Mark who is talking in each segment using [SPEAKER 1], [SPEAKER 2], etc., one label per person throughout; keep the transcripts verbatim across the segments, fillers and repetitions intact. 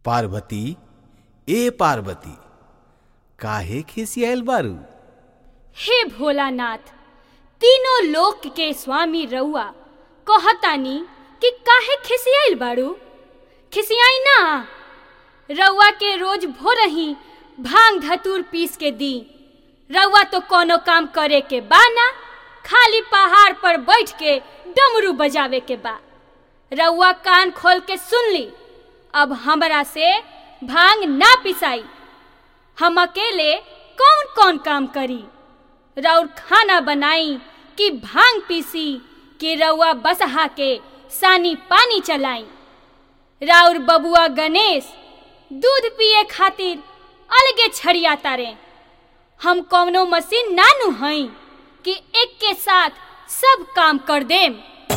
[SPEAKER 1] पार्वती, ए पार्वती, काहे खिसियाल बारू?
[SPEAKER 2] हे भोलानाथ, तीनों लोक के स्वामी रउआ कहतानी कि काहे खिसियाल बारू? खिसियाई ना। रउआ के रोज भोरही भांग धतूर पीस के दी। रउआ तो कोनो काम करे के बा ना, खाली पहाड़ पर बैठ के डमरू बजावे के बा। रउआ कान खोल के सुन ली, अब हमरा से भांग ना पिसाई। हम अकेले कौन कौन काम करी? रउर खाना बनाई कि भांग पीसी कि रउआ बसहा के सानी पानी चलाई? राउर बबुआ गणेश दूध पिए खातिर अलगे छड़िया तारे। हम कौनो मशीन नानू हई कि एक के साथ सब काम कर देम।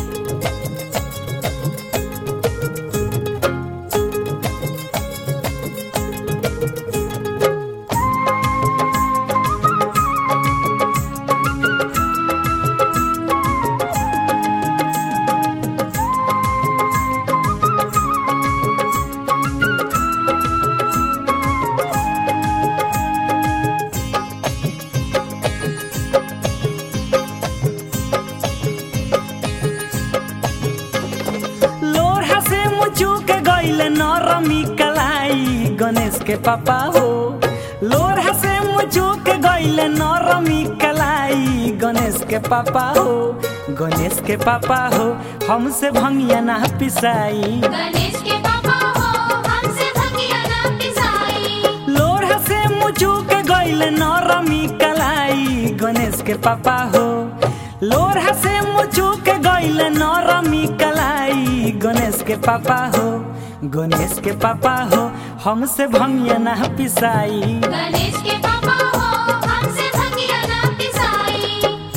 [SPEAKER 3] नरमी कलाई गणेश के पापा हो, लोरहा से मुचुक गइले नरमी कलाई गणेश के पापा हो। गणेश के पापा हो, हमसे भंगिया ना पिसाई।
[SPEAKER 4] गणेश के पापा हो, हमसे भंगिया ना पिसाई।
[SPEAKER 3] लोरहा से मुचुक गइले नरमी कलाई गणेश के पापा हो, लोरहा से मुचुक गइले नरमी कलाई गणेश के पापा हो। गणेश के पापा हो, हमसे भंगिया ना पिसाई।
[SPEAKER 4] गणेश के पापा हो, हमसे भंगिया ना पिसाई।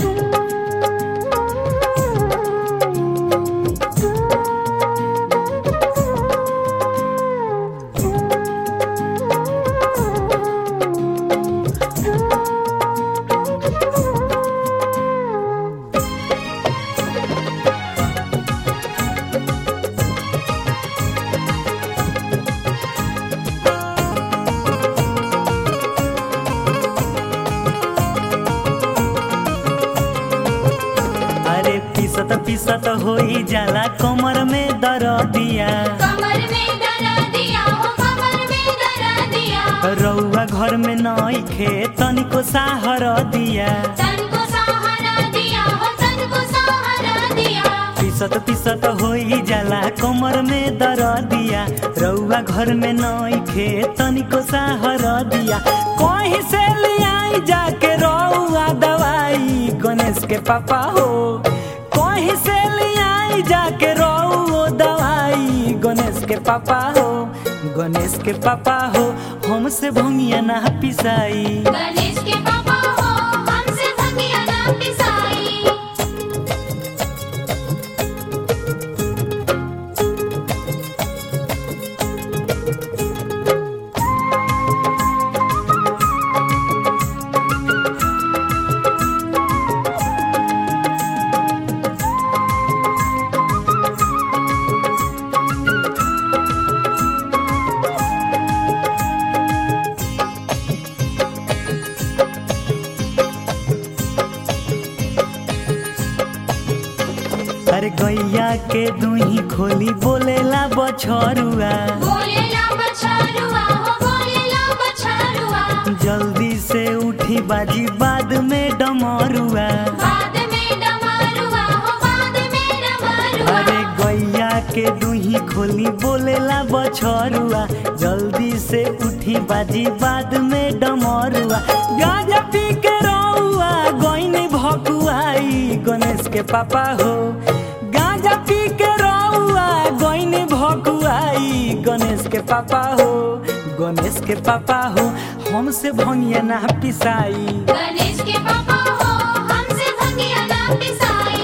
[SPEAKER 3] पिसत पिसत होई जाला कमर में दर्दिया,
[SPEAKER 4] कमर में दर्दिया हो, कमर में दर्दिया।
[SPEAKER 3] रउआ घर में नइखे तनिको सहारा दिया,
[SPEAKER 4] तनिको सहारा दिया हो, तनिको सहारा दिया।
[SPEAKER 3] पिसत पिसत होई जाला कमर में दर्दिया, रउआ घर में नइखे तनिको सहारा दिया। कहीं से लियाई जाके रउआ दवाई गणेश के पापा हो, कहीं से लियाई जाके रउआ दवाई गणेश के पापा हो। गणेश के पापा हो, हमसे भंगिया ना पिसाई।
[SPEAKER 4] गणेश के पापा हो, हमसे भंगिया ना पिसाई।
[SPEAKER 3] अरे गैया के दुही खोली बोलेला बछरुआ,
[SPEAKER 4] बोलेला बछरुआ हो, बोलेला बछरुआ।
[SPEAKER 3] जल्दी से उठी बाजी बाद में डमरुआ,
[SPEAKER 4] बाद में डमरुआ हो, बाद में डमरुआ।
[SPEAKER 3] अरे गैया के दुही खोली बोलेला बछरुआ, जल्दी से उठी बाजी बाद में डमरुआ। गांजा पी के रउआ गइनी भकुआई गणेश के पापा हो, गांजा पी के रउआ गइनी भकुआई गणेश के पापा हो। गणेश के पापा हो, हमसे भंगिया ना पिसाई।
[SPEAKER 4] गणेश के पापा हो, हमसे भंगिया ना पिसाई।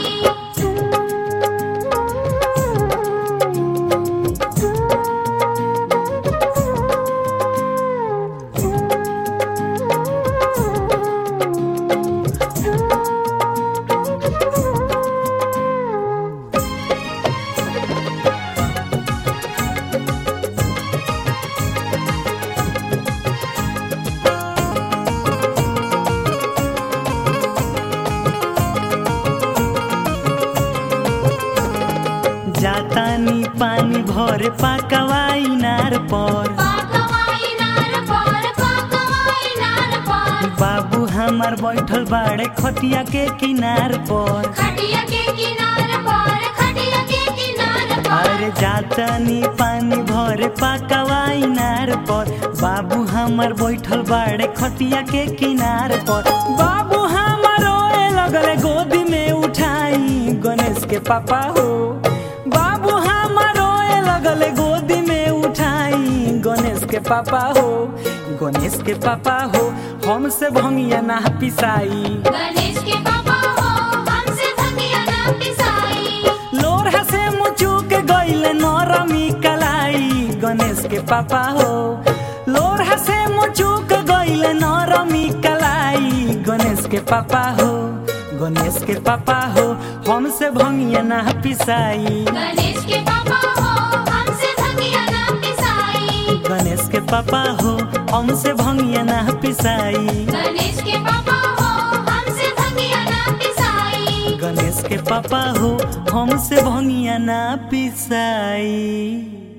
[SPEAKER 3] भरे पाकवाई नार पर
[SPEAKER 4] पाकवाई नार पर पाकवाई नार पर
[SPEAKER 3] बाबू हमार बैठल बाड़े खटिया के किनार पर
[SPEAKER 4] खटिया के किनार पर खटिया के किनार पर
[SPEAKER 3] अरे जातनी पानी भरे पाकवाई नार पर बाबू हमार बैठल बाड़े खटिया के किनार पर बाबू हमार रोए लगले गोदी में उठाई गणेश के पापा हो बाबू हमार रोए लगले गोदी में उठाई गणेश के पापा हो गणेश के पापा हो हमसे भंगिया ना पिसाई
[SPEAKER 4] गणेश के पापा हो हमसे भंगिया ना पिसाई
[SPEAKER 3] लोरहा से मुचुक गइले नरमी कलाई गणेश के पापा हो लोरहा से मुचुक गइले नरमी कलाई गणेश के पापा हो गणेश के पापा हो हमसे भंगिया ना पिसाई
[SPEAKER 4] गणेश के पापा हो हमसे भंगिया ना पिसाई
[SPEAKER 3] गणेश के पापा हो हमसे भंगिया ना पिसाई
[SPEAKER 4] गणेश के पापा हो हमसे भंगिया ना पिसाई
[SPEAKER 3] गणेश के पापा हो हमसे भंगिया ना पिसाई।